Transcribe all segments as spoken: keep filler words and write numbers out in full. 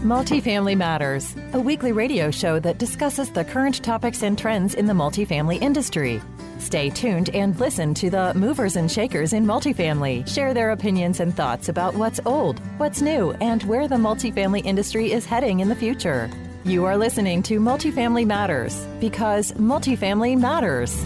Multifamily Matters, a weekly radio show that discusses the current topics and trends in the multifamily industry. Stay tuned and listen to the movers and shakers in multifamily share their opinions and thoughts about what's old, what's new, and where the multifamily industry is heading in the future. You are listening to Multifamily Matters because multifamily matters.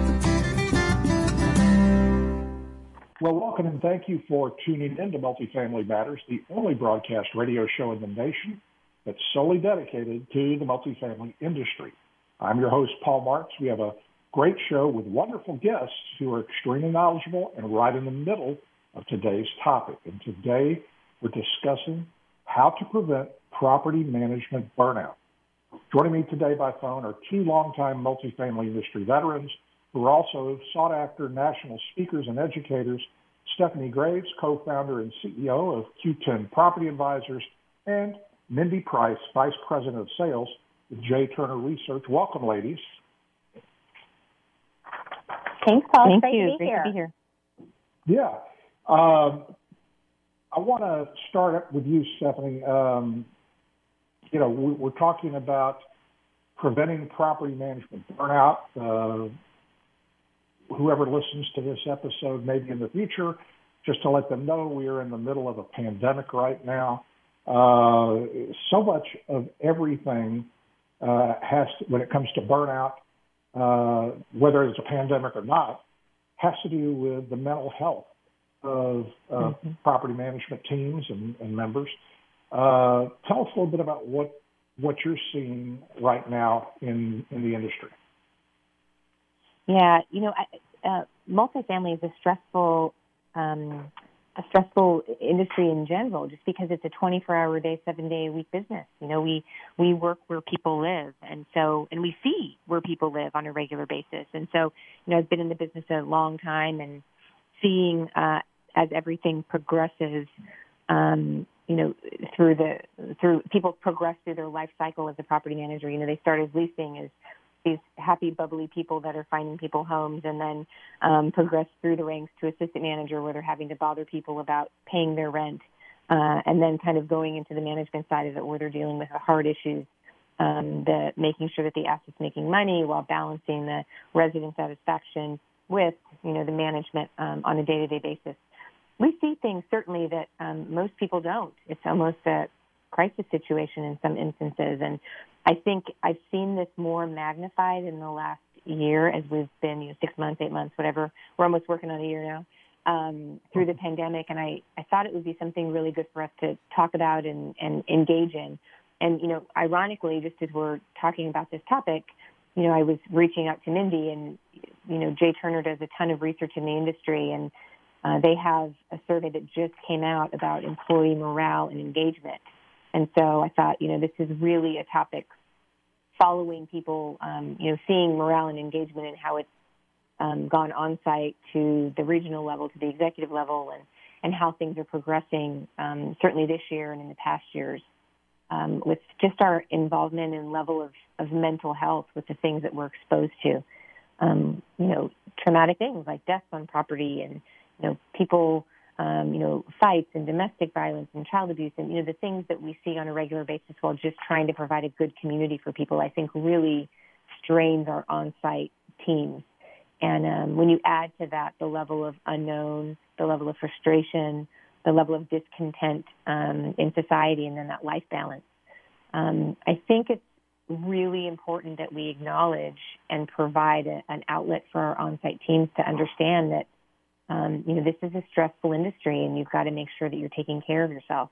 Well, welcome and thank you for tuning in to Multifamily Matters, the only broadcast radio show in the nation that's solely dedicated to the multifamily industry. I'm your host, Paul Marks. We have a great show with wonderful guests who are extremely knowledgeable and right in the middle of today's topic. And today we're discussing how to prevent property management burnout. Joining me today by phone are two longtime multifamily industry veterans who are also sought-after national speakers and educators, Stephanie Graves, co-founder and C E O of Q ten Property Advisors, and Mindy Price, Vice President of Sales with J. Turner Research. Welcome, ladies. Thanks, Paul. Thank Great you. to be Great here. to be here. Yeah. Um, I want to start up with you, Stephanie. Um, you know, we, we're talking about preventing property management burnout. Uh, whoever listens to this episode maybe in the future, just to let them know we are in the middle of a pandemic right now. Uh, so much of everything uh, has to, when it comes to burnout, uh, whether it's a pandemic or not, has to do with the mental health of uh, mm-hmm. property management teams and, and members. Uh, tell us a little bit about what what you're seeing right now in, in the industry. Yeah, you know, uh, multifamily is a stressful, um, a stressful industry in general, just because it's a twenty-four hour a day, seven day a week business. You know, we we work where people live, and so and we see where people live on a regular basis. And so, you know, I've been in the business a long time, and seeing uh, as everything progresses, um, you know, through the through people progress through their life cycle as a property manager. You know, they start as leasing as these happy, bubbly people that are finding people homes, and then um, progress through the ranks to assistant manager where they're having to bother people about paying their rent, uh, and then kind of going into the management side of it where they're dealing with the hard issues, um, the making sure that the asset's making money while balancing the resident satisfaction with, you know, the management um, on a day-to-day basis. We see things certainly that um, most people don't. It's almost a crisis situation in some instances, and I think I've seen this more magnified in the last year as we've been, you know, six months, eight months, whatever. We're almost working on a year now um, through the pandemic, and I, I thought it would be something really good for us to talk about and, and engage in. And, you know, ironically, just as we're talking about this topic, you know, I was reaching out to Mindy, and, you know, J. Turner does a ton of research in the industry, and uh, they have a survey that just came out about employee morale and engagement. And so I thought, you know, this is really a topic following people, um, you know, seeing morale and engagement and how it's um, gone on-site to the regional level, to the executive level, and, and how things are progressing, um, certainly this year and in the past years, um, with just our involvement and level of, of mental health with the things that we're exposed to. Um, you know, traumatic things like deaths on property and, you know, people... Um, you know, fights and domestic violence and child abuse and, you know, the things that we see on a regular basis while just trying to provide a good community for people, I think really strains our on-site teams. And um, when you add to that the level of unknown, the level of frustration, the level of discontent um, in society, and then that life balance, um, I think it's really important that we acknowledge and provide a, an outlet for our on-site teams to understand that Um, you know, this is a stressful industry, and you've got to make sure that you're taking care of yourself,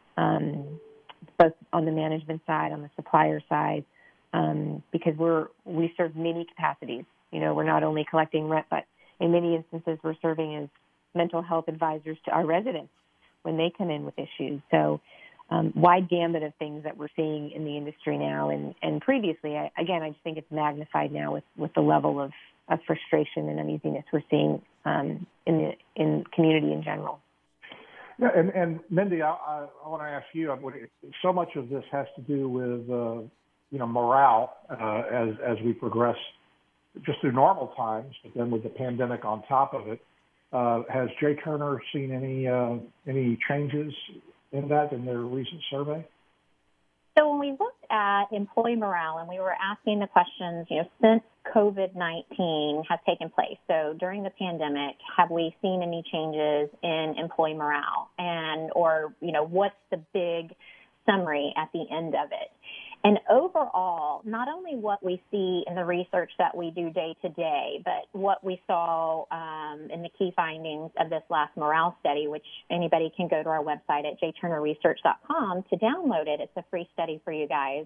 um, both on the management side, on the supplier side, um, because we're we serve many capacities. You know, we're not only collecting rent, but in many instances we're serving as mental health advisors to our residents when they come in with issues. So, um, wide gambit of things that we're seeing in the industry now, and, and previously, I, again, I just think it's magnified now with, with the level of, of frustration and uneasiness we're seeing um, in the in community in general. Yeah, and, and Mindy, I, I, I want to ask you. So much of this has to do with uh, you know morale uh, as as we progress just through normal times, but then with the pandemic on top of it. Uh, has J. Turner seen any uh, any changes in that in their recent survey? So when we looked at employee morale and we were asking the questions, you know, since COVID nineteen has taken place, so during the pandemic, have we seen any changes in employee morale? And, or, you know, what's the big summary at the end of it? And overall, not only what we see in the research that we do day to day, but what we saw um, in the key findings of this last morale study, which anybody can go to our website at j turner research dot com to download it. It's a free study for you guys.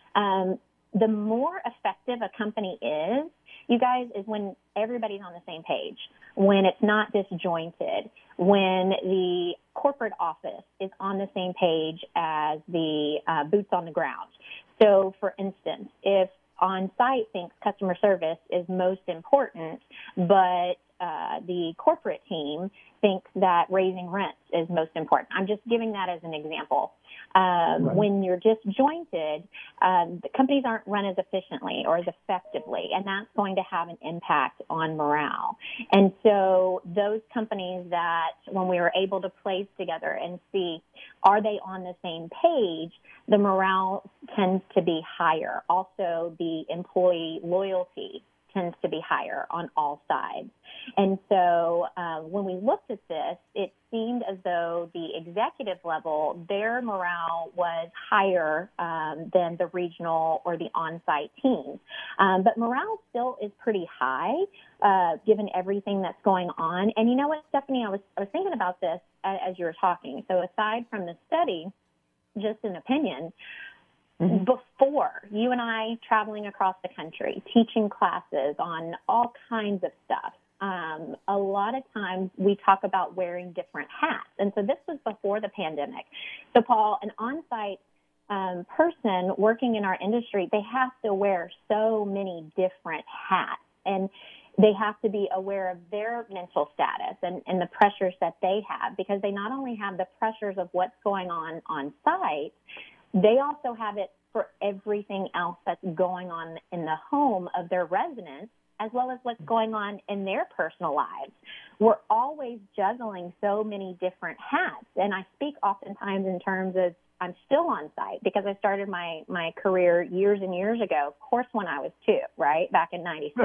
Um, the more effective a company is, you guys, is when everybody's on the same page, when it's not disjointed, when the corporate office is on the same page as the uh, boots on the ground. So, for instance, if on-site thinks customer service is most important, but uh, the corporate team thinks that raising rents is most important. I'm just giving that as an example. Um, right. When you're disjointed, um, the companies aren't run as efficiently or as effectively, and that's going to have an impact on morale. And so those companies that, when we were able to place together and see, are they on the same page, the morale tends to be higher. Also, the employee loyalty tends to be higher on all sides. And so uh, when we looked at this, it seemed as though the executive level, their morale was higher um, than the regional or the on-site teams. Um, but morale still is pretty high, uh, given everything that's going on. And you know what, Stephanie, I was, I was thinking about this as, as you were talking. So aside from the study, just an opinion, mm-hmm. before you and I traveling across the country, teaching classes on all kinds of stuff, um, a lot of times we talk about wearing different hats. And so this was before the pandemic. So, Paul, an on-site um, person working in our industry, they have to wear so many different hats. And they have to be aware of their mental status and, and the pressures that they have, because they not only have the pressures of what's going on on site, they also have it for everything else that's going on in the home of their residents, as well as what's going on in their personal lives. We're always juggling so many different hats. And I speak oftentimes in terms of I'm still on site because I started my, my career years and years ago, of course, when I was two, right, back in ninety-six,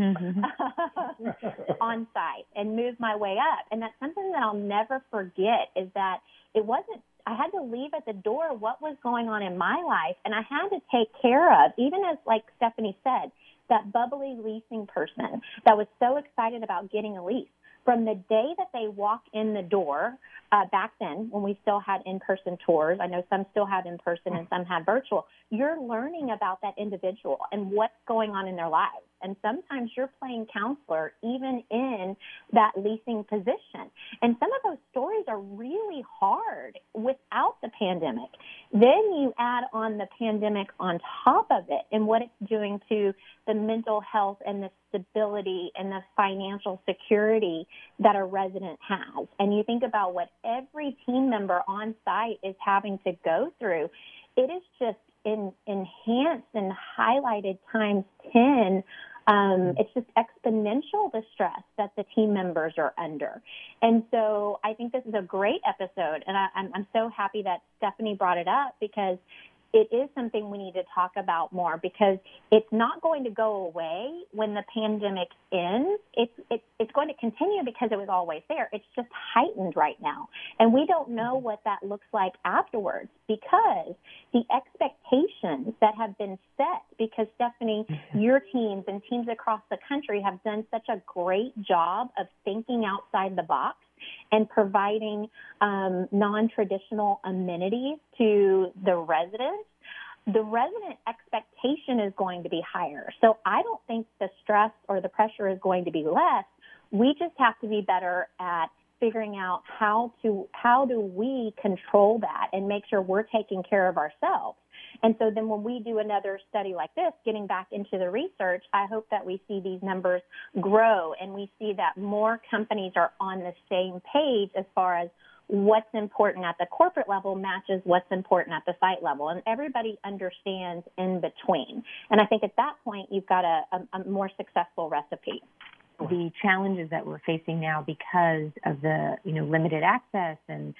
on site, and moved my way up. And that's something that I'll never forget, is that it wasn't, I had to leave at the door what was going on in my life, and I had to take care of, even as, like Stephanie said, that bubbly leasing person that was so excited about getting a lease. From the day that they walk in the door, uh, back then when we still had in-person tours, I know some still have in-person and some have virtual, you're learning about that individual and what's going on in their lives. And sometimes you're playing counselor even in that leasing position. And some of those stories are really hard without the pandemic. Then you add on the pandemic on top of it and what it's doing to the mental health and the stability and the financial security that a resident has. And you think about what every team member on site is having to go through, it is just in, enhanced and highlighted times ten. Um, it's just exponential, the stress that the team members are under. And so I think this is a great episode, and I, I'm, I'm so happy that Stephanie brought it up, because it is something we need to talk about more, because it's not going to go away when the pandemic ends. It's, it's, it's going to continue because it was always there. It's just heightened right now. And we don't know what that looks like afterwards, because the expectations that have been set, because Stephanie, your teams and teams across the country have done such a great job of thinking outside the box and providing um, non-traditional amenities to the residents, the resident expectation is going to be higher. So I don't think the stress or the pressure is going to be less. We just have to be better at figuring out how to how do we control that and make sure we're taking care of ourselves. And so then when we do another study like this, getting back into the research, I hope that we see these numbers grow and we see that more companies are on the same page as far as what's important at the corporate level matches what's important at the site level, and everybody understands in between. And I think at that point, you've got a, a, a more successful recipe. The challenges that we're facing now because of the, you know, limited access and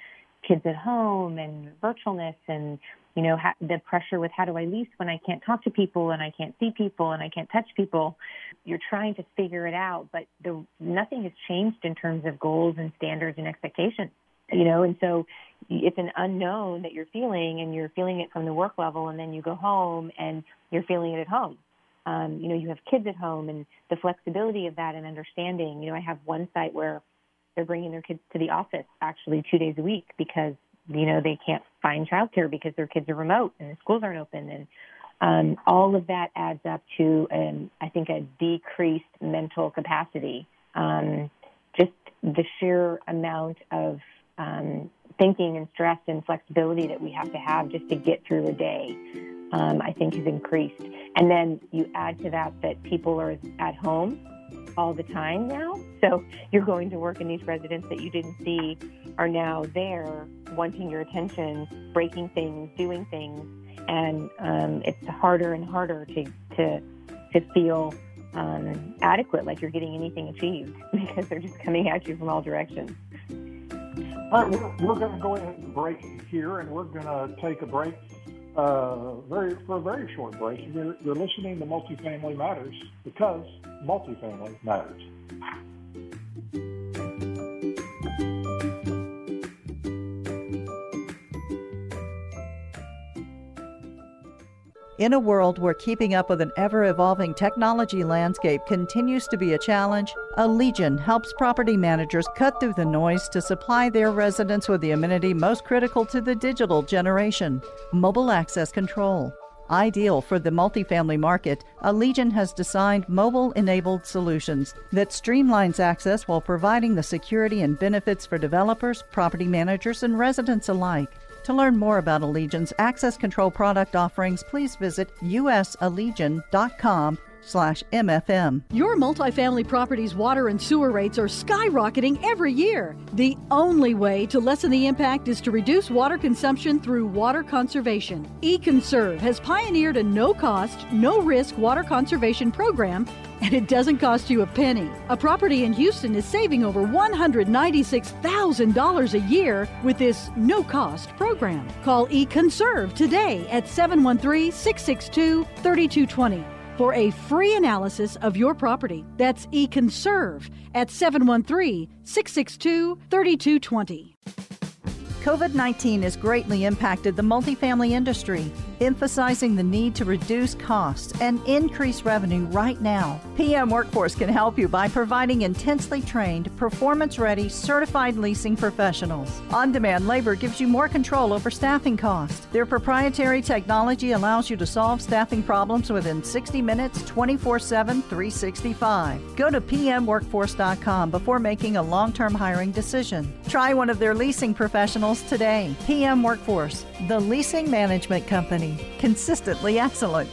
kids at home and virtualness and, you know, ha- the pressure with how do I lease when I can't talk to people and I can't see people and I can't touch people. You're trying to figure it out, but the, nothing has changed in terms of goals and standards and expectations, you know, and so it's an unknown that you're feeling, and you're feeling it from the work level, and then you go home and you're feeling it at home. Um, you know, you have kids at home, and the flexibility of that and understanding. You know, I have one site where they're bringing their kids to the office actually two days a week because, you know, they can't find childcare because their kids are remote and the schools aren't open. And um, all of that adds up to, um, I think, a decreased mental capacity. Um, just the sheer amount of um, thinking and stress and flexibility that we have to have just to get through a day, um, I think has increased. And then you add to that that people are at home all the time now. So you're going to work, and these residents that you didn't see are now there wanting your attention, breaking things, doing things. And um, it's harder and harder to to, to feel um, adequate, like you're getting anything achieved, because they're just coming at you from all directions. All right, we're, we're going to go ahead and break here, and we're going to take a break uh, very for a very short break. You're, you're listening to Multifamily Matters because multifamily matters. In a world where keeping up with an ever-evolving technology landscape continues to be a challenge, Allegion helps property managers cut through the noise to supply their residents with the amenity most critical to the digital generation: mobile access control. Ideal for the multifamily market, Allegion has designed mobile-enabled solutions that streamlines access while providing the security and benefits for developers, property managers, and residents alike. To learn more about Allegion's access control product offerings, please visit usallegion.com slash MFM. Your multifamily property's water and sewer rates are skyrocketing every year. The only way to lessen the impact is to reduce water consumption through water conservation. eConserve has pioneered a no-cost, no-risk water conservation program, and it doesn't cost you a penny. A property in Houston is saving over one hundred ninety-six thousand dollars a year with this no-cost program. Call eConserve today at seven one three, six six two, three two two zero for a free analysis of your property. That's eConserve at seven one three, six six two, three two two zero. COVID nineteen has greatly impacted the multifamily industry, emphasizing the need to reduce costs and increase revenue right now. P M Workforce can help you by providing intensely trained, performance-ready, certified leasing professionals. On-demand labor gives you more control over staffing costs. Their proprietary technology allows you to solve staffing problems within sixty minutes, twenty-four seven, three sixty-five. Go to p m workforce dot com before making a long-term hiring decision. Try one of their leasing professionals today. P M Workforce, the leasing management company. Consistently excellent.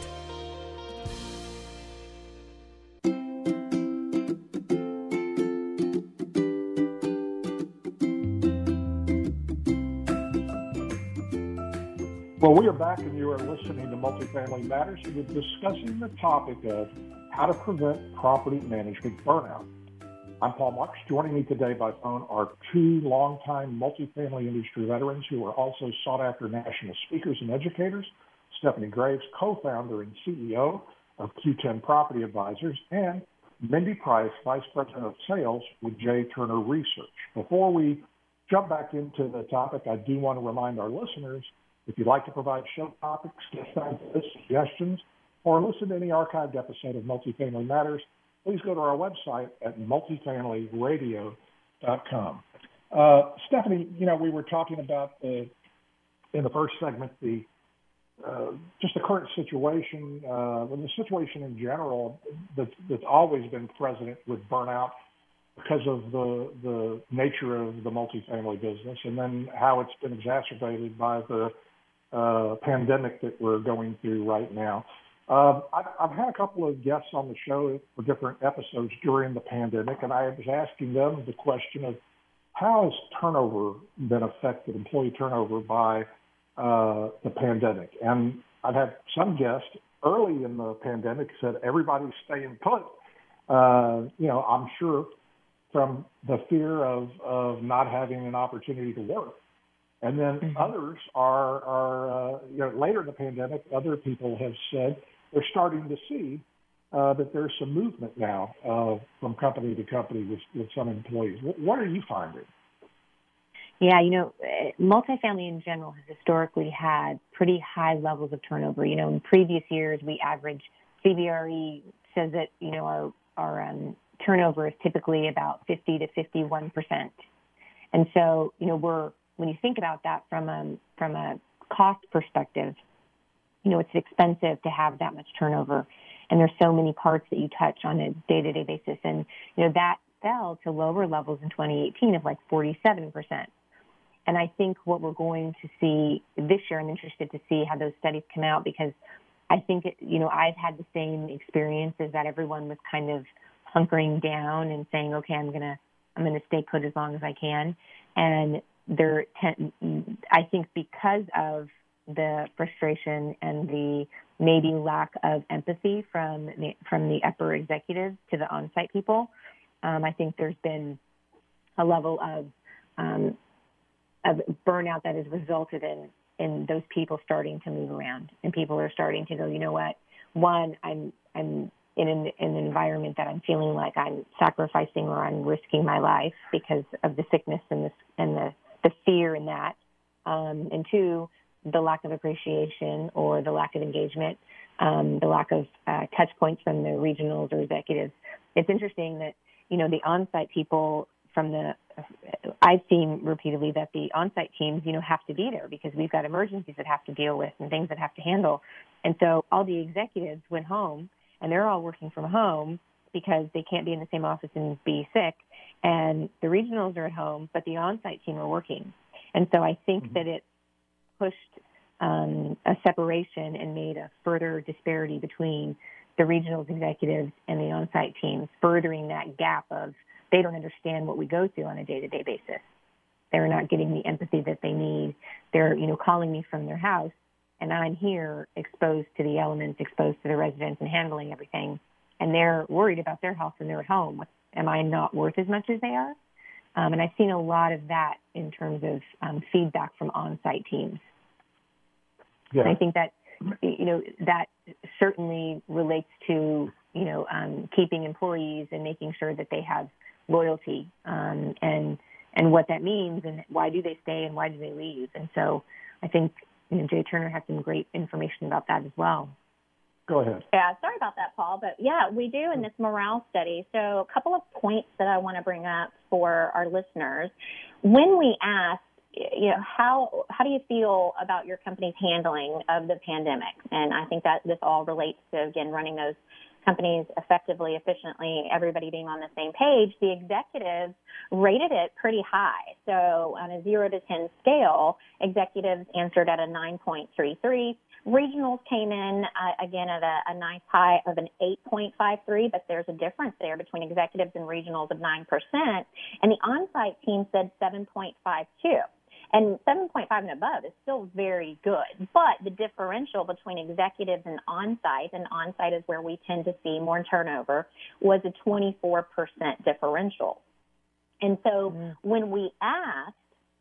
Well, we are back, and you are listening to Multifamily Matters. We're discussing the topic of how to prevent property management burnout. I'm Paul Marks. Joining me today by phone are two longtime multifamily industry veterans who are also sought-after national speakers and educators: Stephanie Graves, co-founder and C E O of Q ten Property Advisors, and Mindy Price, Vice President of Sales with J. Turner Research. Before we jump back into the topic, I do want to remind our listeners, if you'd like to provide show topics, guest ideas, suggestions, or listen to any archived episode of Multifamily Matters, please go to our website at multifamily radio dot com. Uh, Stephanie, you know, we were talking about the, in the first segment, the uh, just the current situation, uh, the situation in general that, that's always been present with burnout because of the the nature of the multifamily business, and then how it's been exacerbated by the uh, pandemic that we're going through right now. Uh, I've, I've had a couple of guests on the show for different episodes during the pandemic, and I was asking them the question of how has turnover been affected, employee turnover, by uh, the pandemic. And I've had some guests early in the pandemic said everybody's staying put. Uh, you know, I'm sure from the fear of, of not having an opportunity to work. And then Mm-hmm. others are, are uh, you know, later in the pandemic, other people have said they're starting to see uh, that there's some movement now uh, from company to company with, with some employees. What, what are you finding? Yeah, you know, multifamily in general has historically had pretty high levels of turnover. You know, in previous years, we average, C B R E says that, you know, our, our um, turnover is typically about fifty to fifty-one percent. And so, you know, we're, when you think about that from a, from a cost perspective, you know, it's expensive to have that much turnover. And there's so many parts that you touch on a day-to-day basis. And, you know, that fell to lower levels in twenty eighteen of like forty-seven percent. And I think what we're going to see this year, I'm interested to see how those studies come out, because I think, it, you know, I've had the same experiences that everyone was kind of hunkering down and saying, okay, I'm going to, I'm going to stay put as long as I can. And there, I think because of the frustration and the maybe lack of empathy from the, from the upper executives to the on-site people, um, I think there's been a level of, um, of burnout that has resulted in, in those people starting to move around, and people are starting to go, you know what, one, I'm, I'm in an, in an environment that I'm feeling like I'm sacrificing or I'm risking my life because of the sickness and the, and the, the fear in that. Um, and two, the lack of appreciation or the lack of engagement, um, the lack of uh, touch points from the regionals or executives. It's interesting that, you know, the on-site people from the, I've seen repeatedly that the on-site teams, you know, have to be there because we've got emergencies that have to deal with and things that have to handle. And so all the executives went home, and they're all working from home because they can't be in the same office and be sick. And the regionals are at home, but the on-site team are working. And so I think mm-hmm. that it pushed um, a separation and made a further disparity between the regionals executives and the on-site teams, furthering that gap of they don't understand what we go through on a day-to-day basis. They're not getting the empathy that they need. They're, you know, calling me from their house, and I'm here exposed to the elements, exposed to the residents and handling everything. And they're worried about their health and they're at home. Am I not worth as much as they are? Um, and I've seen a lot of that in terms of um, feedback from on-site teams. Yeah. And I think that, you know, that certainly relates to, you know, um, keeping employees and making sure that they have loyalty um, and and what that means and why do they stay and why do they leave. And so I think, you know, Jay Turner has some great information about that as well. Go ahead. Yeah, sorry about that, Paul. But, yeah, we do in this morale study. So a couple of points that I want to bring up for our listeners. When we ask, you know, how how do you feel about your company's handling of the pandemic? And I think that this all relates to, again, running those companies effectively, efficiently, everybody being on the same page. The executives rated it pretty high. So on a zero to ten scale, executives answered at a nine point three three. Regionals came in, uh, again, at a, a nice high of an eight point five three, but there's a difference there between executives and regionals of nine percent. And the on-site team said seven point five two. And seven point five and above is still very good. But the differential between executives and on-site, and on-site is where we tend to see more turnover, was a twenty-four percent differential. And so mm-hmm. when we asked,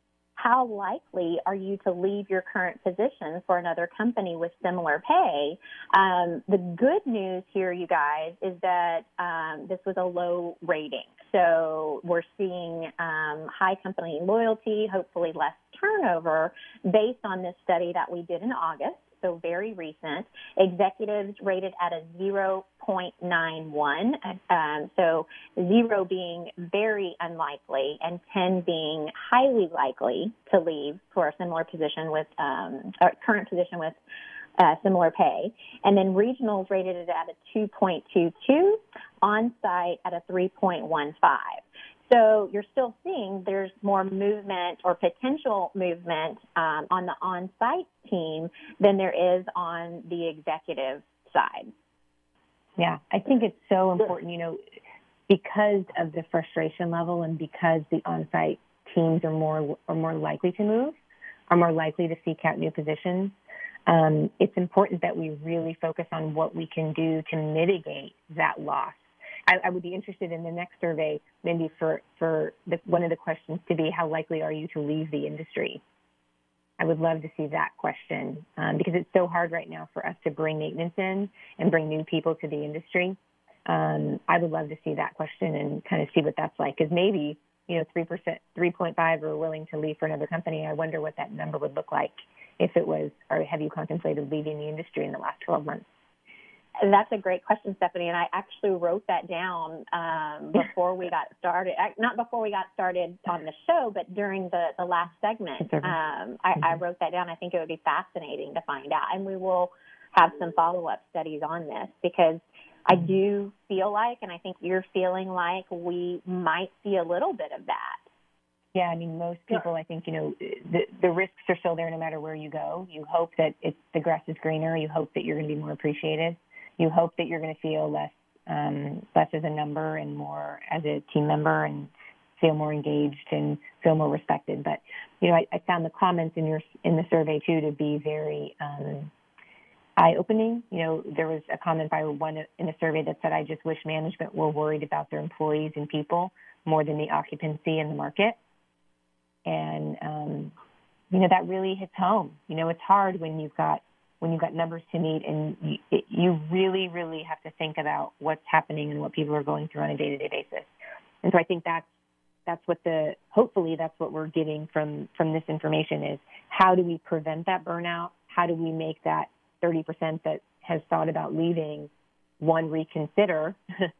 how likely are you to leave your current position for another company with similar pay? Um, the good news here, you guys, is that um, this was a low rating. So we're seeing um, high company loyalty, hopefully less turnover, based on this study that we did in August, so very recent. Executives rated at a zero point nine one, um, so zero being very unlikely and ten being highly likely to leave for a similar position with, um, or current position with uh, similar pay. And then regionals rated it at a two point two two, on-site at a three point one five. So you're still seeing there's more movement or potential movement um, on the on-site team than there is on the executive side. Yeah, I think it's so important, you know, because of the frustration level and because the on-site teams are more are more likely to move, are more likely to seek out new positions. Um, it's important that we really focus on what we can do to mitigate that loss. I, I would be interested in the next survey, maybe for, for the, one of the questions to be, how likely are you to leave the industry? I would love to see that question um, because it's so hard right now for us to bring maintenance in and bring new people to the industry. Um, I would love to see that question and kind of see what that's like, because maybe, you know, three percent, three point five are willing to leave for another company. I wonder what that number would look like if it was, or have you contemplated leaving the industry in the last twelve months? That's a great question, Stephanie, and I actually wrote that down um, before we got started. Not before we got started on the show, but during the, the last segment. Um, I, mm-hmm. I wrote that down. I think it would be fascinating to find out, and we will have some follow-up studies on this, because I do feel like, and I think you're feeling like, we might see a little bit of that. Yeah, I mean, most people, I think, you know, the, the risks are still there no matter where you go. You hope that it's, the grass is greener. You hope that you're going to be more appreciated. You hope that you're going to feel less um, less as a number and more as a team member, and feel more engaged and feel more respected. But, you know, I, I found the comments in your in the survey, too, to be very um, eye-opening. You know, there was a comment by one in the survey that said, I just wish management were worried about their employees and people more than the occupancy in the market. And, um, you know, that really hits home. You know, it's hard when you've got when you've got numbers to meet, and you, it, you really, really have to think about what's happening and what people are going through on a day-to-day basis. And so I think that's, that's what the, hopefully that's what we're getting from, from this information is, how do we prevent that burnout? How do we make that thirty percent that has thought about leaving, one, reconsider,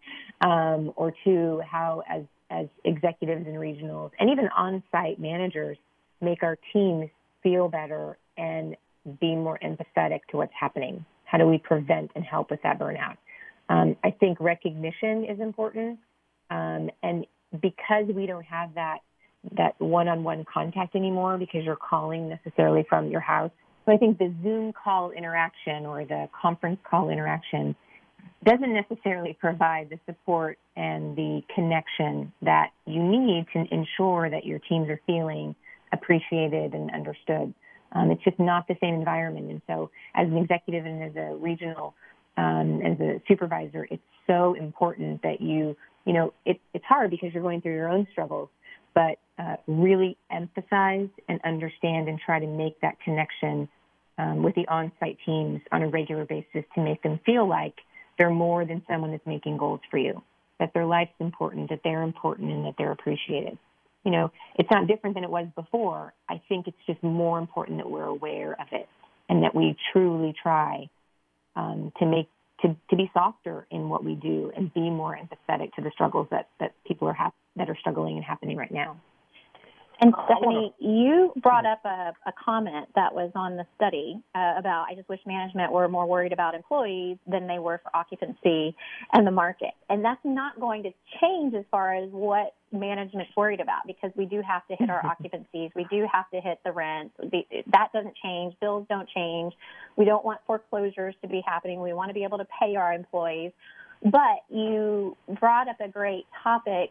um, or two, how as, as executives and regionals and even on-site managers make our teams feel better and be more empathetic to what's happening? How do we prevent and help with that burnout? Um, I think recognition is important. Um, and because we don't have that, that one-on-one contact anymore, because you're calling necessarily from your house. So I think the Zoom call interaction or the conference call interaction doesn't necessarily provide the support and the connection that you need to ensure that your teams are feeling appreciated and understood. Um, it's just not the same environment. And so as an executive and as a regional, um, as a supervisor, it's so important that you, you know, it, it's hard because you're going through your own struggles, but uh, really emphasize and understand and try to make that connection um, with the on-site teams on a regular basis to make them feel like they're more than someone that's making goals for you, that their life's important, that they're important, and that they're appreciated. You know, it's not different than it was before. I think it's just more important that we're aware of it and that we truly try um, to make to, to be softer in what we do and be more empathetic to the struggles that, that people are hap- that are struggling and happening right now. And Stephanie, you brought up a, a comment that was on the study uh, about, I just wish management were more worried about employees than they were for occupancy and the market. And that's not going to change as far as what management's worried about, because we do have to hit our occupancies. We do have to hit the rent. That doesn't change. Bills don't change. We don't want foreclosures to be happening. We want to be able to pay our employees. But you brought up a great topic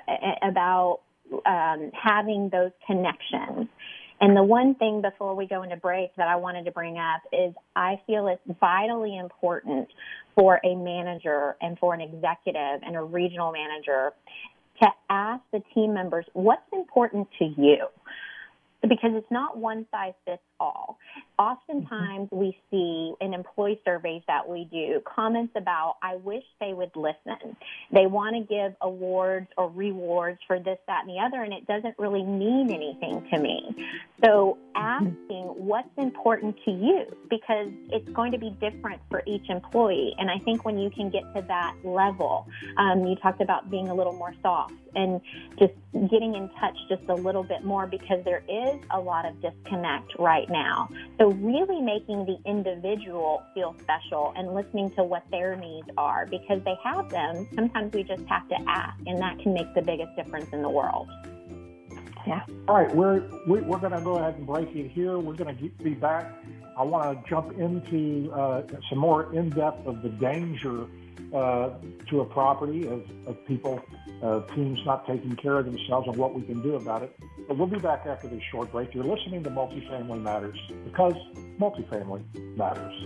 about Um, having those connections. And the one thing before we go into break that I wanted to bring up is I feel it's vitally important for a manager and for an executive and a regional manager to ask the team members, what's important to you? Because it's not one size fits all. Oftentimes we see in employee surveys that we do comments about, I wish they would listen. They want to give awards or rewards for this, that, and the other, and it doesn't really mean anything to me. So asking what's important to you, because it's going to be different for each employee. And I think when you can get to that level, um, you talked about being a little more soft and just getting in touch just a little bit more, because there is a lot of disconnect right now. So really making the individual feel special and listening to what their needs are, because they have them. Sometimes we just have to ask, and that can make the biggest difference in the world. Yeah. All right, we're we, we're going to go ahead and break it here. We're going to be back. I want to jump into uh, some more in-depth of the danger uh, to a property of, of people, uh, teams not taking care of themselves, and what we can do about it. But we'll be back after this short break. You're listening to Multifamily Matters, because multifamily matters.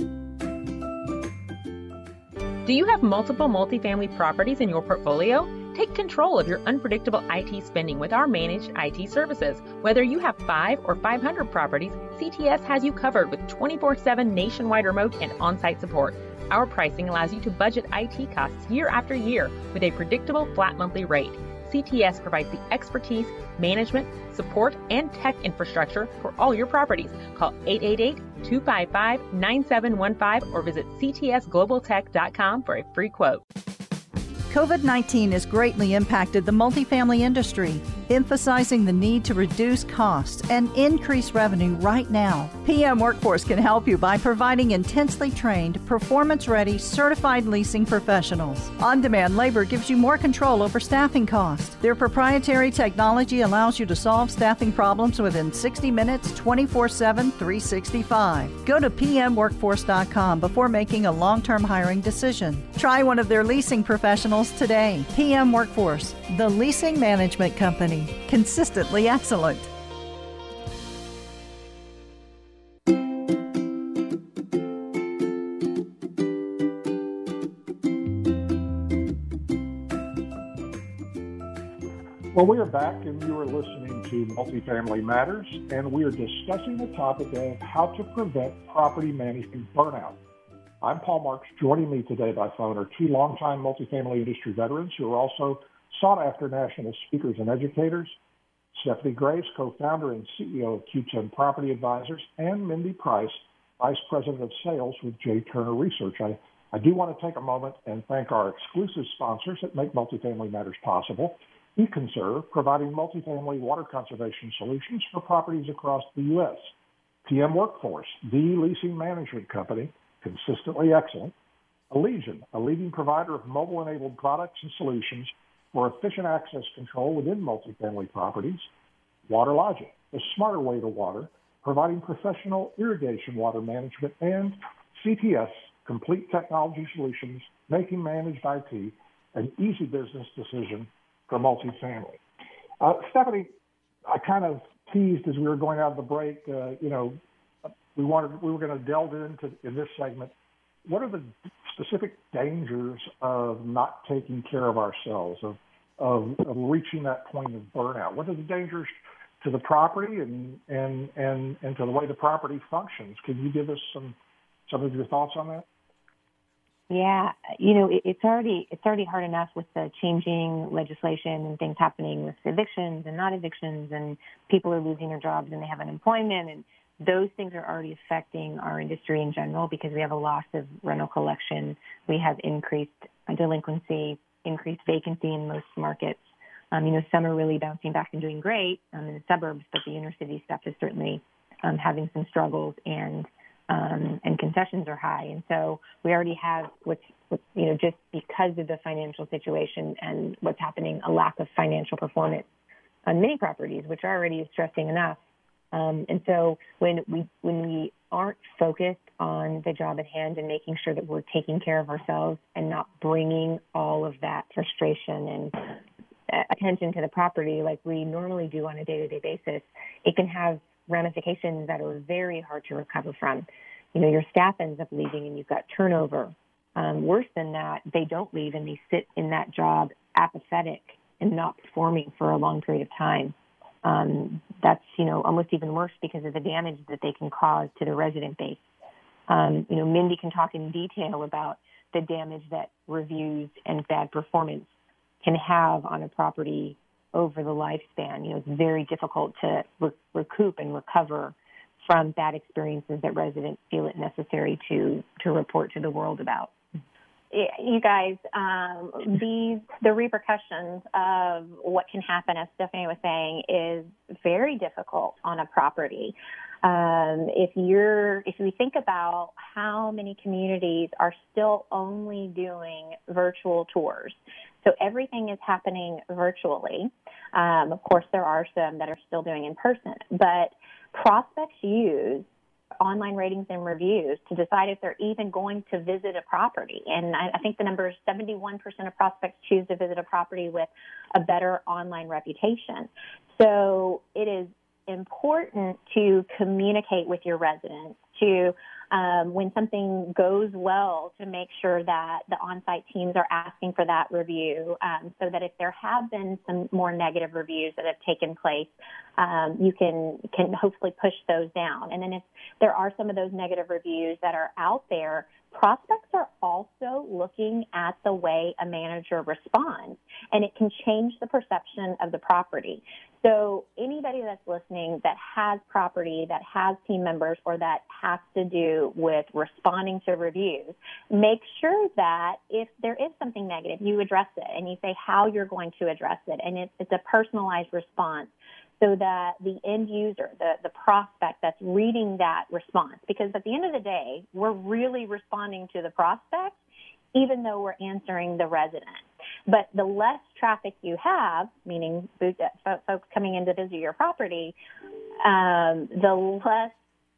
Do you have multiple multifamily properties in your portfolio? Take control of your unpredictable I T spending with our managed I T services. Whether you have five or five hundred properties, C T S has you covered with twenty-four seven nationwide remote and on-site support. Our pricing allows you to budget I T costs year after year with a predictable flat monthly rate. C T S provides the expertise, management, support, and tech infrastructure for all your properties. Call eight eight eight, two five five, nine seven one five or visit c t s global tech dot com for a free quote. COVID nineteen has greatly impacted the multifamily industry, emphasizing the need to reduce costs and increase revenue right now. P M Workforce can help you by providing intensely trained, performance-ready, certified leasing professionals. On-demand labor gives you more control over staffing costs. Their proprietary technology allows you to solve staffing problems within sixty minutes, twenty-four seven, three sixty-five. Go to p m workforce dot com before making a long-term hiring decision. Try one of their leasing professionals today. P M Workforce, the leasing management company, consistently excellent. Well, we are back, and you are listening to Multifamily Matters, and we are discussing the topic of how to prevent property management burnout. I'm Paul Marks. Joining me today by phone are two longtime multifamily industry veterans who are also sought-after national speakers and educators, Stephanie Graves, co-founder and C E O of Q ten Property Advisors, and Mindy Price, Vice President of Sales with J. Turner Research. I, I do want to take a moment and thank our exclusive sponsors that make Multifamily Matters possible. eConserve, providing multifamily water conservation solutions for properties across the U S P M Workforce, the leasing management company, consistently excellent. Allegion, a leading provider of mobile-enabled products and solutions for efficient access control within multifamily properties. WaterLogic, the smarter way to water, providing professional irrigation water management. And C T S, complete technology solutions, making managed I T an easy business decision for multifamily. Uh, Stephanie, I kind of teased as we were going out of the break, uh, you know, we wanted we were going to delve into in this segment. What are the specific dangers of not taking care of ourselves, of, of of reaching that point of burnout? What are the dangers to the property and and and and to the way the property functions? Can you give us some some of your thoughts on that? Yeah, you know, it, it's already it's already hard enough with the changing legislation and things happening with evictions and not evictions, and people are losing their jobs and they have unemployment, and those things are already affecting our industry in general because we have a loss of rental collection. We have increased delinquency, increased vacancy in most markets. Um, you know, some are really bouncing back and doing great um, in the suburbs, but the inner city stuff is certainly um, having some struggles, and um, and concessions are high. And so we already have what's, what's, you know, just because of the financial situation and what's happening, a lack of financial performance on many properties, which already is stressing enough. Um, and so when we when we aren't focused on the job at hand and making sure that we're taking care of ourselves and not bringing all of that frustration and attention to the property like we normally do on a day-to-day basis, it can have ramifications that are very hard to recover from. You know, your staff ends up leaving and you've got turnover. Um, worse than that, they don't leave and they sit in that job apathetic and not performing for a long period of time. Um, that's, you know, almost even worse because of the damage that they can cause to the resident base. Um, you know, Mindy can talk in detail about the damage that reviews and bad performance can have on a property over the lifespan. You know, it's very difficult to re- recoup and recover from bad experiences that residents feel it necessary to, to report to the world about. You guys, um, these the repercussions of what can happen, as Stephanie was saying, is very difficult on a property. Um, if you're, if we think about how many communities are still only doing virtual tours, so everything is happening virtually. Um, of course, there are some that are still doing in person, but prospects use online ratings and reviews to decide if they're even going to visit a property. And I, I think the number is seventy-one percent of prospects choose to visit a property with a better online reputation. So it is important to communicate with your residents, to um, when something goes well, to make sure that the on-site teams are asking for that review, um, so that if there have been some more negative reviews that have taken place, um, you can can hopefully push those down. And then if there are some of those negative reviews that are out there, prospects are also looking at the way a manager responds, and it can change the perception of the property. So anybody that's listening that has property, that has team members, or that has to do with responding to reviews, make sure that if there is something negative, you address it, and you say how you're going to address it, and it's, it's a personalized response, so that the end user, the, the prospect that's reading that response, because at the end of the day, we're really responding to the prospect, even though we're answering the resident. But the less traffic you have, meaning folks coming in to visit your property, um, the less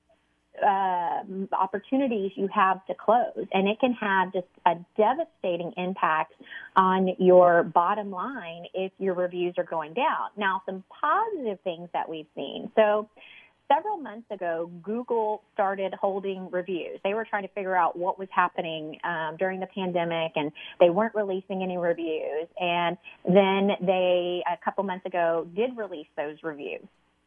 uh, opportunities you have to close. And it can have just a devastating impact on your bottom line if your reviews are going down. Now, some positive things that we've seen. So several months ago, Google started holding reviews. They were trying to figure out what was happening um, during the pandemic, and they weren't releasing any reviews. And then they, a couple months ago, did release those reviews.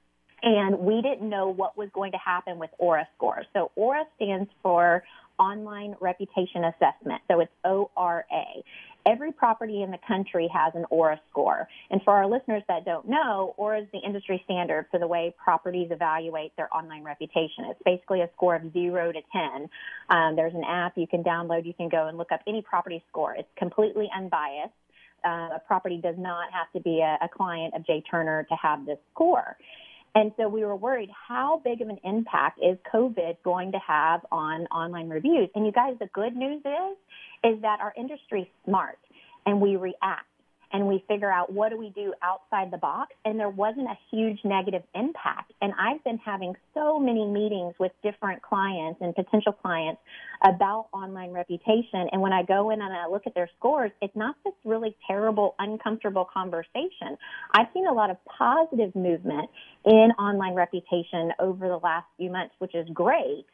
And we didn't know what was going to happen with Aura scores. So Aura stands for Online Reputation Assessment. So it's O R A. Every property in the country has an Aura score. And for our listeners that don't know, Aura is the industry standard for the way properties evaluate their online reputation. It's basically a score of zero to ten. Um, there's an app you can download. You can go and look up any property score. It's completely unbiased. Uh, a property does not have to be a, a client of J. Turner to have this score. And so we were worried, how big of an impact is COVID going to have on online reviews? And you guys, the good news is, is that our industry is smart, and we react, and we figure out what do we do outside the box, and there wasn't a huge negative impact. And I've been having so many meetings with different clients and potential clients about online reputation, and when I go in and I look at their scores, it's not this really terrible, uncomfortable conversation. I've seen a lot of positive movement in online reputation over the last few months, which is great.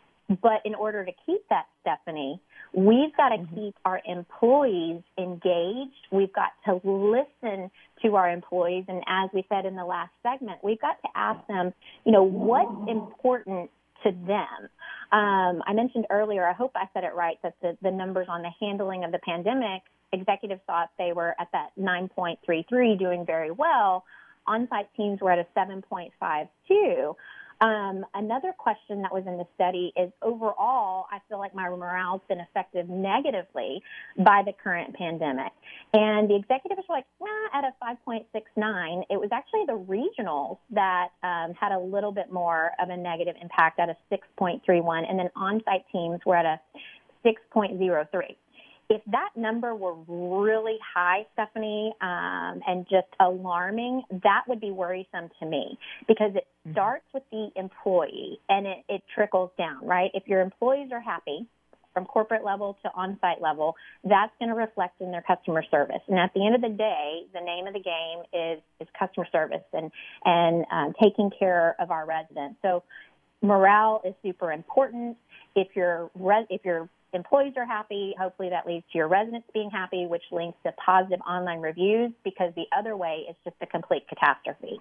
But in order to keep that, Stephanie, we've got to mm-hmm. keep our employees engaged. We've got to listen to our employees. And as we said in the last segment, we've got to ask them, you know, what's important to them. Um, I mentioned earlier, I hope I said it right, that the, the numbers on the handling of the pandemic, executives thought they were at that nine point three three, doing very well. On-site teams were at a seven point five two. Um, another question that was in the study is, overall, I feel like my morale has been affected negatively by the current pandemic. And the executives were like, nah, at a five point six nine. It was actually the regionals that um, had a little bit more of a negative impact at a six point three one, and then on-site teams were at a six point zero three. If that number were really high, Stephanie, um, and just alarming, that would be worrisome to me, because it starts with the employee and it, it trickles down, right? If your employees are happy from corporate level to on-site level, that's going to reflect in their customer service. And at the end of the day, the name of the game is, is customer service and, and um, taking care of our residents. So morale is super important. If your if your employees are happy, hopefully that leads to your residents being happy, which links to positive online reviews, because the other way is just a complete catastrophe.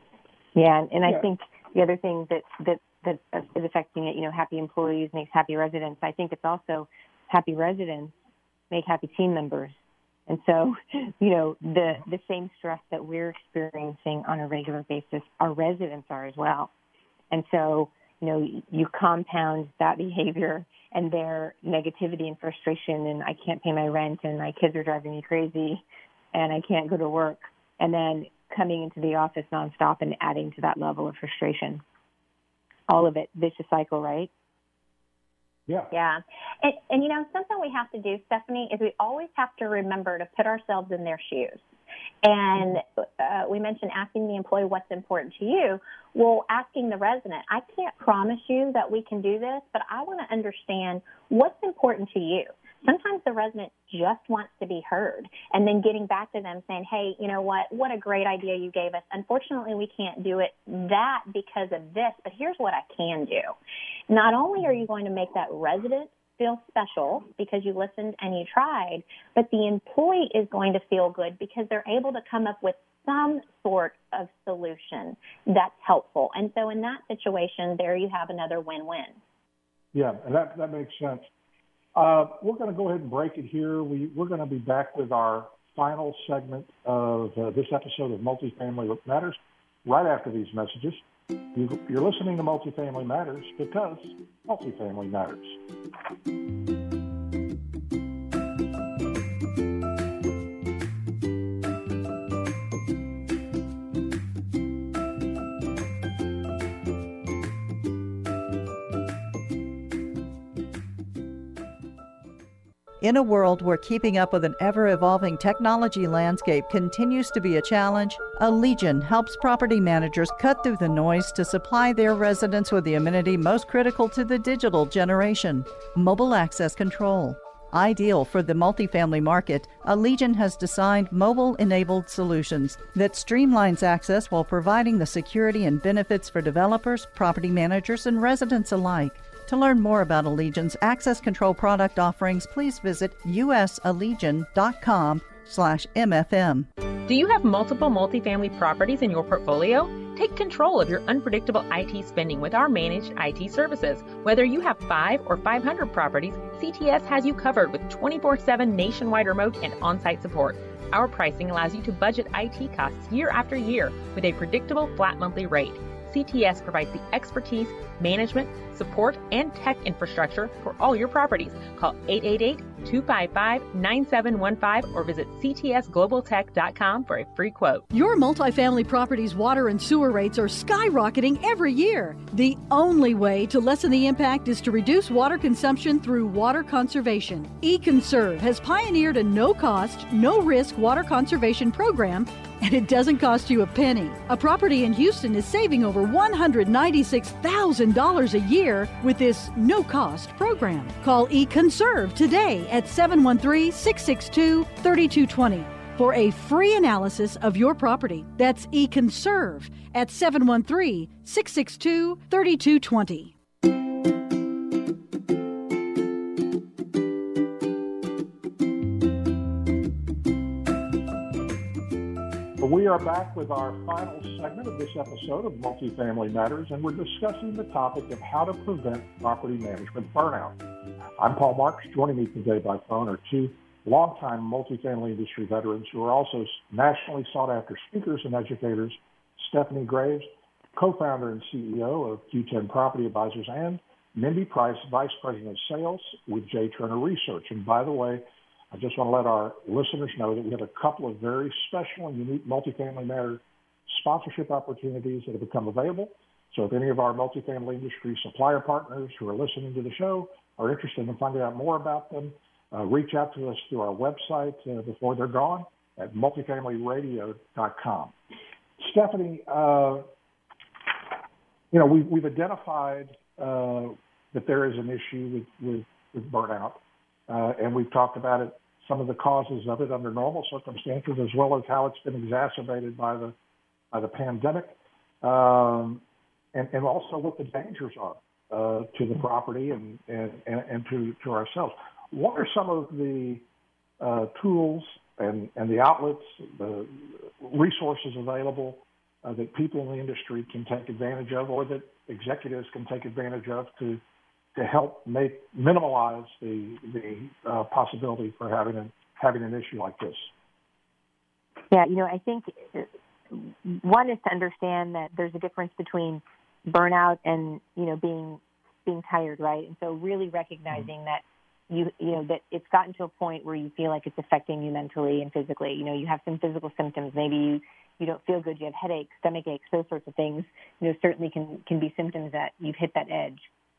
Yeah, and, and yeah. I think the other thing that, that, that is affecting it, you know, happy employees makes happy residents. I think it's also happy residents make happy team members. And so, you know, the, the same stress that we're experiencing on a regular basis, our residents are as well. And so, you know, you compound that behavior and their negativity and frustration, and I can't pay my rent, and my kids are driving me crazy, and I can't go to work, and then coming into the office nonstop and adding to that level of frustration. All of it, vicious cycle, right? Yeah. Yeah. And, and, you know, something we have to do, Stephanie, is we always have to remember to put ourselves in their shoes. And uh, we mentioned asking the employee what's important to you. Well, asking the resident, I can't promise you that we can do this, but I want to understand what's important to you. sometimes the resident just wants to be heard, and then getting back to them saying, hey, you know what, what a great idea you gave us. Unfortunately, we can't do it that because of this, but here's what I can do. Not only are you going to make that resident feel special because you listened and you tried, but the employee is going to feel good because they're able to come up with some sort of solution that's helpful. And so in that situation, there you have another win-win. Yeah, and that, that makes sense. Uh, we're going to go ahead and break it here. We, we're going to be back with our final segment of uh, this episode of Multifamily Matters right after these messages. You, you're listening to Multifamily Matters because multifamily matters. In a world where keeping up with an ever-evolving technology landscape continues to be a challenge, Allegion helps property managers cut through the noise to supply their residents with the amenity most critical to the digital generation, mobile access control. Ideal for the multifamily market, Allegion has designed mobile-enabled solutions that streamlines access while providing the security and benefits for developers, property managers, and residents alike. To learn more about Allegion's access control product offerings, please visit usallegion.com slash MFM. Do you have multiple multifamily properties in your portfolio? Take control of your unpredictable I T spending with our managed I T services. Whether you have five or five hundred properties, C T S has you covered with twenty-four seven nationwide remote and on-site support. Our pricing allows you to budget I T costs year after year with a predictable flat monthly rate. C T S provides the expertise, management, support, and tech infrastructure for all your properties. Call eight eight eight, two five five, nine seven one five or visit c t s global tech dot com for a free quote. Your multifamily property's water and sewer rates are skyrocketing every year. The only way to lessen the impact is to reduce water consumption through water conservation. eConserve has pioneered a no-cost, no-risk water conservation program, and it doesn't cost you a penny. A property in Houston is saving over one hundred ninety-six thousand dollars a year with this no-cost program. Call eConserve today at seven one three, six six two, three two two zero for a free analysis of your property. That's eConserve at seven one three, six six two, three two two zero. We are back with our final segment of this episode of Multifamily Matters, and we're discussing the topic of how to prevent property management burnout. I'm Paul Marks. Joining me today by phone are two longtime multifamily industry veterans who are also nationally sought-after speakers and educators, Stephanie Graves, co-founder and C E O of Q ten Property Advisors, and Mindy Price, Vice President of Sales with J. Turner Research. And by the way, I just want to let our listeners know that we have a couple of very special and unique Multifamily Matter sponsorship opportunities that have become available. So if any of our multifamily industry supplier partners who are listening to the show are interested in finding out more about them, uh, reach out to us through our website uh, before they're gone at multifamily radio dot com. Stephanie, uh, you know, we, we've identified uh, that there is an issue with, with, with burnout. Uh, and we've talked about it, some of the causes of it under normal circumstances, as well as how it's been exacerbated by the by the pandemic, um, and, and also what the dangers are uh, to the property and and, and to, to ourselves. What are some of the uh, tools and, and the outlets, the resources available uh, that people in the industry can take advantage of, or that executives can take advantage of to to help make minimize the the uh, possibility for having a, having an issue like this? Yeah, you know, I think one is to understand that there's a difference between burnout and, you know, being being tired, right? And so really recognizing mm-hmm. that you you know that it's gotten to a point where you feel like it's affecting you mentally and physically. You know, you have some physical symptoms. Maybe you you don't feel good. You have headaches, stomach aches, those sorts of things. You know, certainly can can be symptoms that you've hit that edge.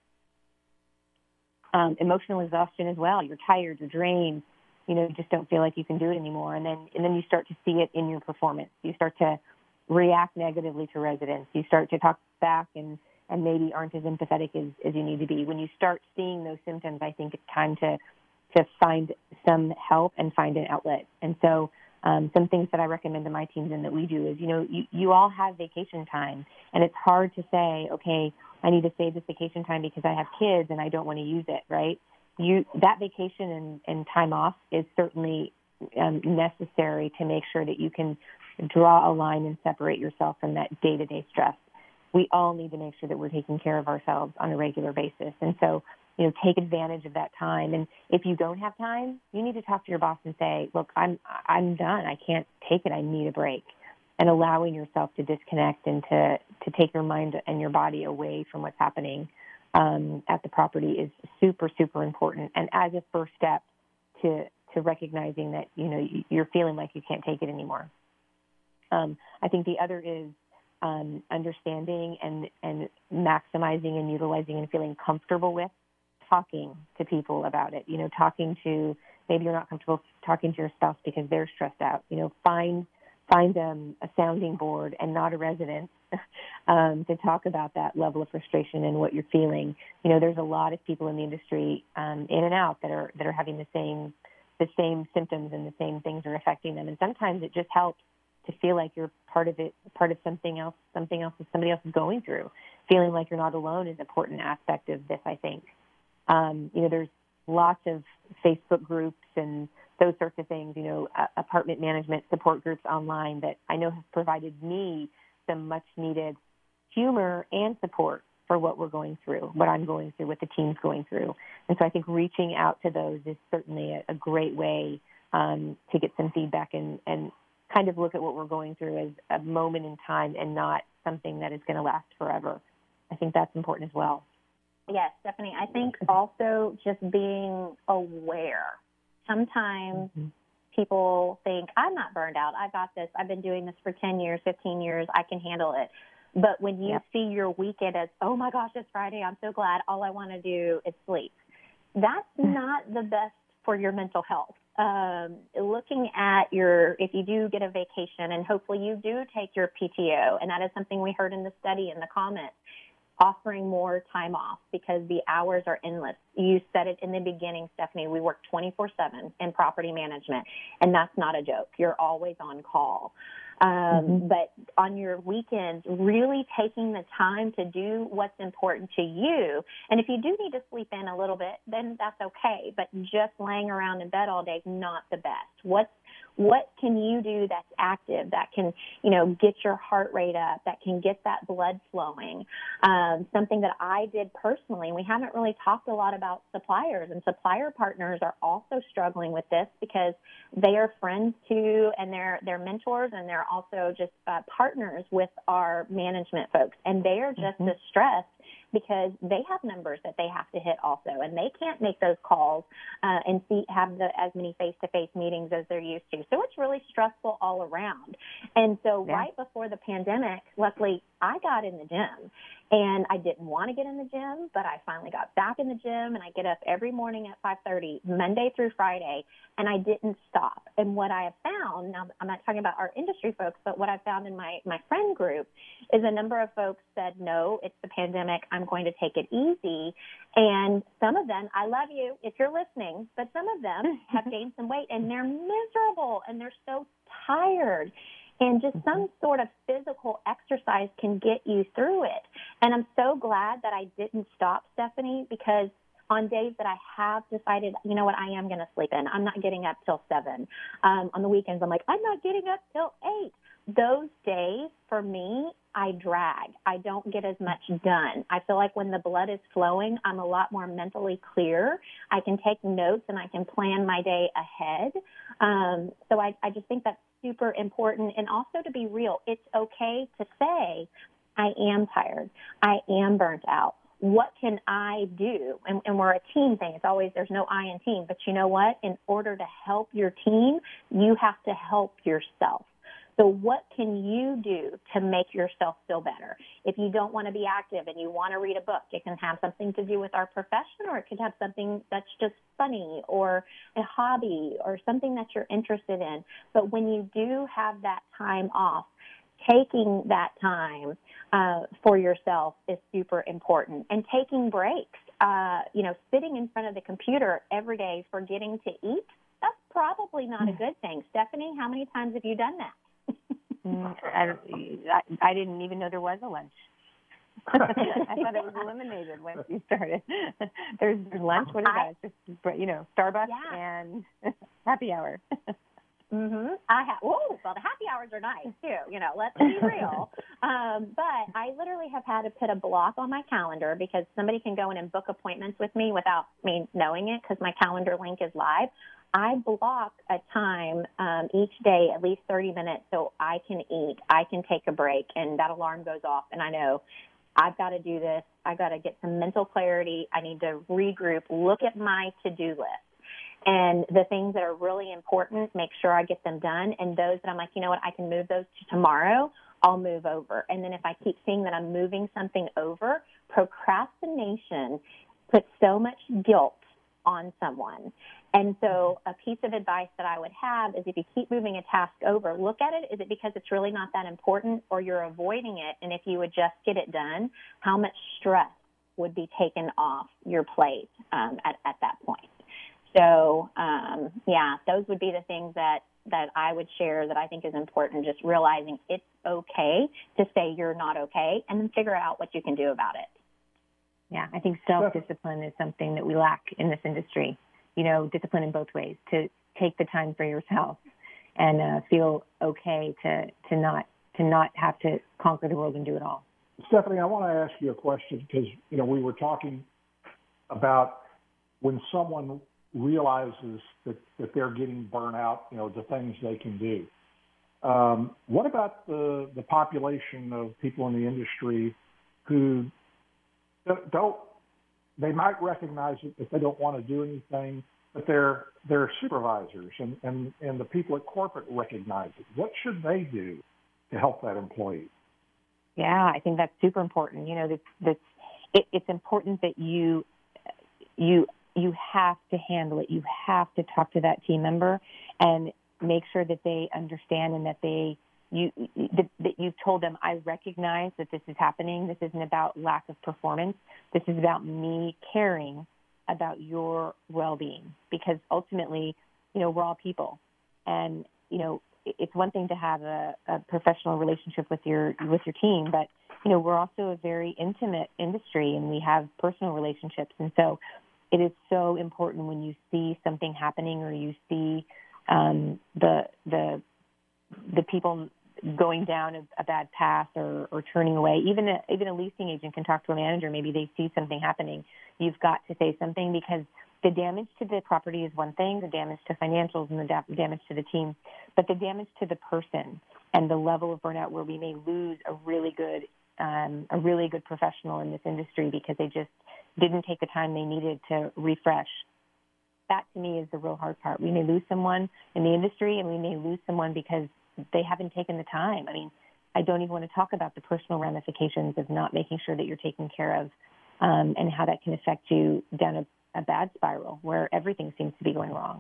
Um, emotional exhaustion as well. You're tired, you're drained, you know, you just don't feel like you can do it anymore. And then and then you start to see it in your performance. You start to react negatively to residents. You start to talk back and, and maybe aren't as empathetic as, as you need to be. When you start seeing those symptoms, I think it's time to to find some help and find an outlet. And so um, some things that I recommend to my teams and that we do is, you know, you, you all have vacation time, and it's hard to say, okay, I need to save this vacation time because I have kids and I don't want to use it, right? You that vacation and, and time off is certainly um, necessary to make sure that you can draw a line and separate yourself from that day-to-day stress. We all need to make sure that we're taking care of ourselves on a regular basis. And so, you know, take advantage of that time. And if you don't have time, you need to talk to your boss and say, look, I'm I'm done. I can't take it. I need a break. And allowing yourself to disconnect and to, to take your mind and your body away from what's happening um, at the property is super, super important. And as a first step to to recognizing that, you know, you're feeling like you can't take it anymore. Um, I think the other is um, understanding and, and maximizing and utilizing and feeling comfortable with talking to people about it. You know, talking to, maybe you're not comfortable talking to your spouse because they're stressed out. You know, find find um, a sounding board and not a resident um, to talk about that level of frustration and what you're feeling. You know, there's a lot of people in the industry um, in and out that are that are having the same the same symptoms and the same things are affecting them. And sometimes it just helps to feel like you're part of it, part of something else, something else that somebody else is going through. Feeling like you're not alone is an important aspect of this, I think. Um, you know, there's lots of Facebook groups and those sorts of things, you know, uh, apartment management support groups online that I know have provided me some much needed humor and support for what we're going through, what I'm going through, what the team's going through. And so I think reaching out to those is certainly a, a great way um, to get some feedback and, and kind of look at what we're going through as a moment in time and not something that is going to last forever. I think that's important as well. Yes, Stephanie. I think also just being aware. Sometimes mm-hmm. people think, I'm not burned out. I got this. I've been doing this for ten years, fifteen years. I can handle it. But when you yep. see your weekend as, oh, my gosh, it's Friday. I'm so glad. All I want to do is sleep. That's not the best for your mental health. Um, looking at your, if you do get a vacation, and hopefully you do take your P T O, and that is something we heard in the study in the comments, offering more time off because the hours are endless. You said it in the beginning, Stephanie, we work twenty-four seven in property management, and that's not a joke. You're always on call. Um, mm-hmm. But on your weekends, really taking the time to do what's important to you. And if you do need to sleep in a little bit, then that's okay. But just laying around in bed all day is not the best. What's What can you do that's active, that can, you know, get your heart rate up, that can get that blood flowing? Um, something that I did personally, and we haven't really talked a lot about suppliers, and supplier partners are also struggling with this because they are friends too, and they're, they're mentors, and they're also just uh, partners with our management folks, and they are just mm-hmm. as stressed because they have numbers that they have to hit also, and they can't make those calls uh, and see, have the, as many face-to-face meetings as they're used to. So it's really stressful all around. And so yeah. right before the pandemic, luckily, I got in the gym. And I didn't want to get in the gym, but I finally got back in the gym, and I get up every morning at five thirty, Monday through Friday, and I didn't stop. And what I have found, now I'm not talking about our industry folks, but what I found in my, my friend group is a number of folks said, no, it's the pandemic, I'm going to take it easy. And some of them, I love you if you're listening, but some of them have gained some weight, and they're miserable, and they're so tired. And just some sort of physical exercise can get you through it. And I'm so glad that I didn't stop, Stephanie, because on days that I have decided, you know what, I am going to sleep in. I'm not getting up till seven. Um, on the weekends, I'm like, I'm not getting up till eight. Those days, for me, I drag. I don't get as much done. I feel like when the blood is flowing, I'm a lot more mentally clear. I can take notes and I can plan my day ahead. Um, so I, I just think that's super important. And also to be real, it's okay to say, I am tired. I am burnt out. What can I do? And, and we're a team thing. It's always, there's no I in team. But you know what? In order to help your team, you have to help yourself. So what can you do to make yourself feel better? If you don't want to be active and you want to read a book, it can have something to do with our profession, or it could have something that's just funny or a hobby or something that you're interested in. But when you do have that time off, taking that time uh, for yourself is super important. And taking breaks. uh, you know, sitting in front of the computer every day forgetting to eat, that's probably not a good thing. Stephanie, how many times have you done that? I, I, I didn't even know there was a lunch. I thought it was eliminated once you started. There's lunch. What is that? It's just, you know, Starbucks yeah. and happy hour. Mm-hmm. I have. Oh, well, the happy hours are nice too. You know, let's be real. um, but I literally have had to put a block on my calendar because somebody can go in and book appointments with me without me knowing it because my calendar link is live. I block a time um, each day, at least thirty minutes, so I can eat, I can take a break, and that alarm goes off, and I know I've got to do this. I've got to get some mental clarity. I need to regroup, look at my to-do list. And the things that are really important, make sure I get them done. And those that I'm like, you know what, I can move those to tomorrow, I'll move over. And then if I keep seeing that I'm moving something over, procrastination puts so much guilt on someone. And so a piece of advice that I would have is if you keep moving a task over, look at it. Is it because it's really not that important or you're avoiding it? And if you would just get it done, how much stress would be taken off your plate um, at, at that point? So, um, yeah, those would be the things that, that I would share that I think is important, just realizing it's okay to say you're not okay and then figure out what you can do about it. Yeah, I think self-discipline is something that we lack in this industry. You know, discipline in both ways, to take the time for yourself and uh, feel okay to, to not to not have to conquer the world and do it all. Stephanie, I want to ask you a question because, you know, we were talking about when someone realizes that, that they're getting burnt out, you know, the things they can do. Um, what about the, the population of people in the industry who don't, they might recognize it if they don't want to do anything, but they're, they're supervisors and, and, and the people at corporate recognize it. What should they do to help that employee? Yeah, I think that's super important. You know, that's, that's, it, it's important that you, you, you have to handle it. You have to talk to that team member and make sure that they understand and that they, you, that, that you've told them, I recognize that this is happening. This isn't about lack of performance. This is about me caring about your well-being, because ultimately, you know, we're all people. And, you know, it's one thing to have a, a professional relationship with your, with your team, but, you know, we're also a very intimate industry and we have personal relationships. And so it is so important when you see something happening or you see um, the, the, the people going down a, a bad path or, or turning away. Even a, even a leasing agent can talk to a manager. Maybe they see something happening. You've got to say something, because the damage to the property is one thing, the damage to financials and the da- damage to the team, but the damage to the person and the level of burnout where we may lose a really good, um, a really good professional in this industry because they just didn't take the time they needed to refresh. That to me is the real hard part. We may lose someone in the industry and we may lose someone because they haven't taken the time. I mean, I don't even want to talk about the personal ramifications of not making sure that you're taken care of um, and how that can affect you down a, a bad spiral where everything seems to be going wrong.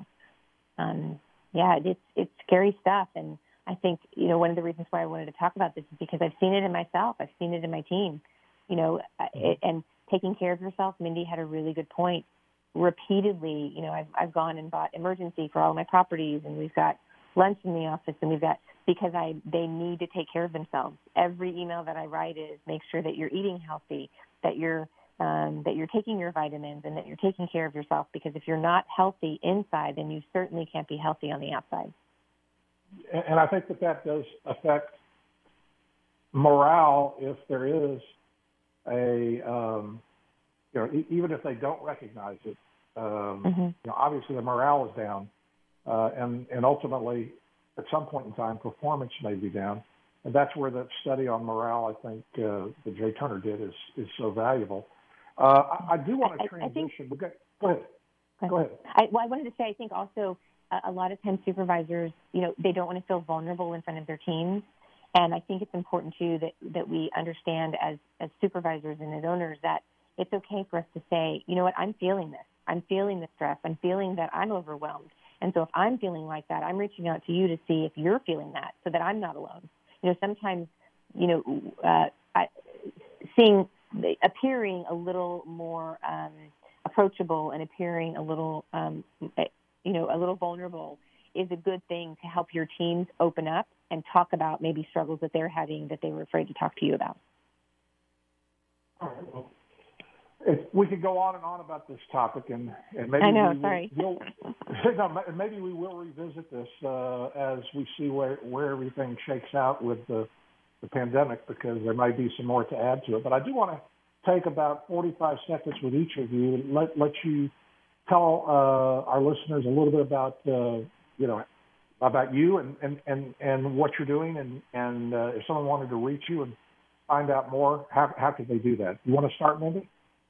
Um, yeah, it's it's scary stuff. And I think, you know, one of the reasons why I wanted to talk about this is because I've seen it in myself. I've seen it in my team, you know, it, and taking care of yourself. Mindy had a really good point. Repeatedly, you know, I've, I've gone and bought emergency for all my properties, and we've got lunch in the office, and we've got, because I they need to take care of themselves. Every email that I write is make sure that you're eating healthy, that you're um, that you're taking your vitamins, and that you're taking care of yourself, because if you're not healthy inside, then you certainly can't be healthy on the outside. And I think that that does affect morale if there is a, um, you know, even if they don't recognize it. Um, mm-hmm. You know, obviously the morale is down, uh, and and ultimately, at some point in time, performance may be down, and that's where that study on morale, I think, uh, that Jay Turner did, is is so valuable. Uh, I, I do want to transition. I, I think, go ahead. Go ahead. I, well, I wanted to say, I think also uh, a lot of times supervisors, you know, they don't want to feel vulnerable in front of their teams, and I think it's important too that that we understand as as supervisors and as owners that it's okay for us to say, you know what, I'm feeling this. I'm feeling the stress. I'm feeling that I'm overwhelmed. And so if I'm feeling like that, I'm reaching out to you to see if you're feeling that so that I'm not alone. You know, sometimes, you know, uh, I, seeing appearing a little more um, approachable and appearing a little, um, you know, a little vulnerable is a good thing to help your teams open up and talk about maybe struggles that they're having that they were afraid to talk to you about. All right, well, if we could go on and on about this topic, and, and maybe I know, we sorry. Will, we'll, no, maybe we will revisit this uh, as we see where, where everything shakes out with the, the pandemic, because there might be some more to add to it. But I do want to take about forty-five seconds with each of you and let, let you tell uh, our listeners a little bit about, uh, you know, about you and, and, and, and what you're doing, and, and uh, if someone wanted to reach you and find out more, how, how could they do that? You want to start, Mindy?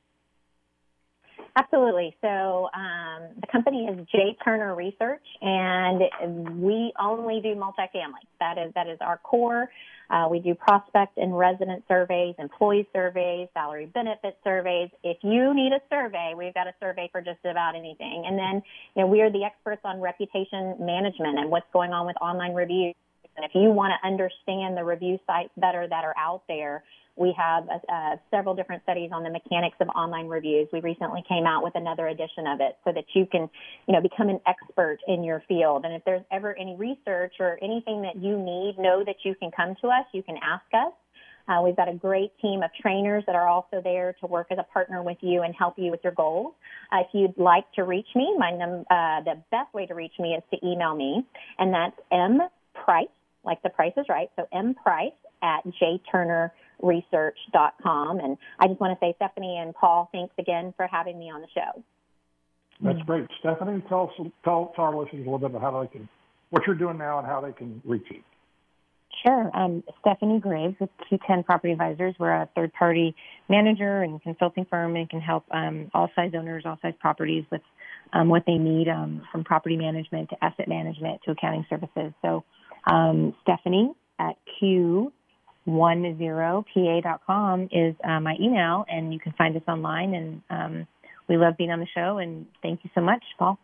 Absolutely. So um, the company is J. Turner Research, and we only do multifamily. That is that is our core. Uh, we do prospect and resident surveys, employee surveys, salary benefit surveys. If you need a survey, we've got a survey for just about anything. And then, you know, we are the experts on reputation management and what's going on with online reviews. And if you want to understand the review sites better that are out there, we have uh, several different studies on the mechanics of online reviews. We recently came out with another edition of it so that you can, you know, become an expert in your field. And if there's ever any research or anything that you need, know that you can come to us. You can ask us. Uh, we've got a great team of trainers that are also there to work as a partner with you and help you with your goals. Uh, if you'd like to reach me, my num- uh, the best way to reach me is to email me, and that's mprice, like the price is right, so mprice at j turner research dot com. And I just want to say, Stephanie and Paul, thanks again for having me on the show. That's great. Stephanie, tell, us, tell, tell our listeners a little bit about how they can, what you're doing now and how they can reach you. Sure. I'm Stephanie Graves with Q ten Property Advisors. We're a third-party manager and consulting firm and can help um, all size owners, all size properties with um, what they need, um, from property management to asset management to accounting services. So um, Stephanie at Q ten P A dot com is uh, my email, and you can find us online. And um, we love being on the show, and thank you so much, Paul.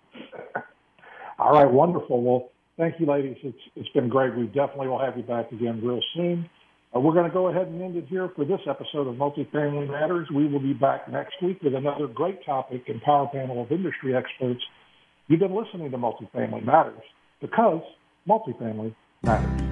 All right, wonderful. Well, thank you, ladies. It's It's been great. We definitely will have you back again real soon. Uh, we're going to go ahead and end it here for this episode of Multifamily Matters. We will be back next week with another great topic and power panel of industry experts. You've been listening to Multifamily Matters because multifamily matters.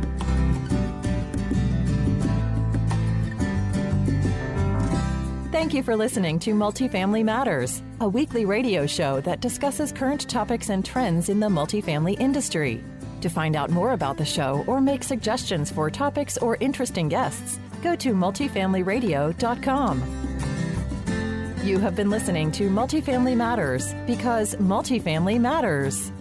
Thank you for listening to Multifamily Matters, a weekly radio show that discusses current topics and trends in the multifamily industry. To find out more about the show or make suggestions for topics or interesting guests, go to multifamily radio dot com. You have been listening to Multifamily Matters because multifamily matters.